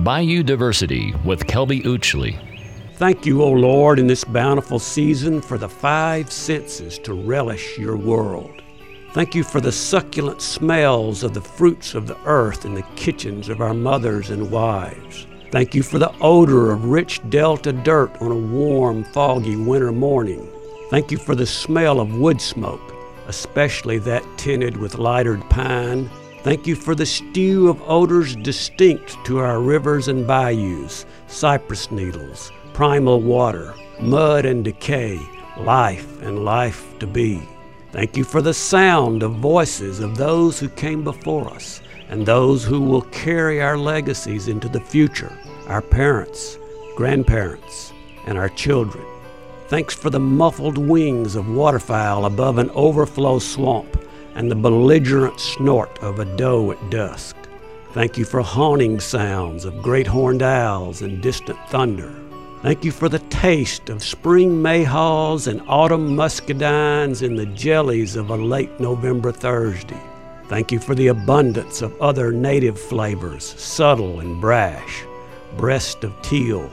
Bayou Diversity with Kelby Uchley. Thank you, O Lord, in this bountiful season for the 5 senses to relish your world. Thank you for the succulent smells of the fruits of the earth in the kitchens of our mothers and wives. Thank you for the odor of rich Delta dirt on a warm, foggy winter morning. Thank you for the smell of wood smoke, especially that tinted with lightered pine. Thank you for the stew of odors distinct to our rivers and bayous, cypress needles, primal water, mud and decay, life and life to be. Thank you for the sound of voices of those who came before us and those who will carry our legacies into the future, our parents, grandparents, and our children. Thanks for the muffled wings of waterfowl above an overflow swamp and the belligerent snort of a doe at dusk. Thank you for haunting sounds of great horned owls and distant thunder. Thank you for the taste of spring mayhaws and autumn muscadines in the jellies of a late November Thursday. Thank you for the abundance of other native flavors, subtle and brash, breast of teal,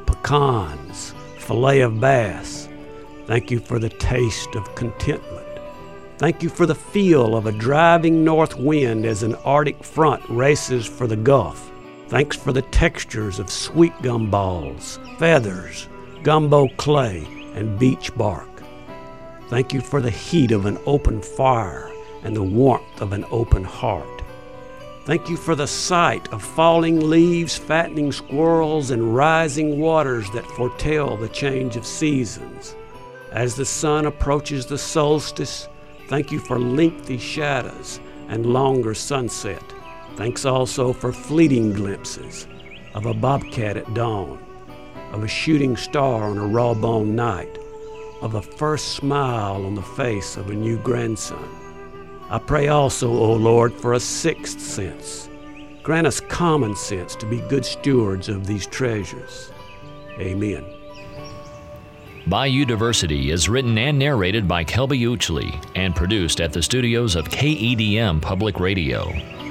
pecans, fillet of bass. Thank you for the taste of contentment. Thank you for the feel of a driving north wind as an Arctic front races for the Gulf. Thanks for the textures of sweet gumballs, feathers, gumbo clay, and beech bark. Thank you for the heat of an open fire and the warmth of an open heart. Thank you for the sight of falling leaves, fattening squirrels, and rising waters that foretell the change of seasons. As the sun approaches the solstice, thank you for lengthy shadows and longer sunset. Thanks also for fleeting glimpses of a bobcat at dawn, of a shooting star on a raw-boned night, of a first smile on the face of a new grandson. I pray also, O Lord, for a 6th sense. Grant us common sense to be good stewards of these treasures. Amen. Bayou Diversity is written and narrated by Kelby Uchley and produced at the studios of KEDM Public Radio.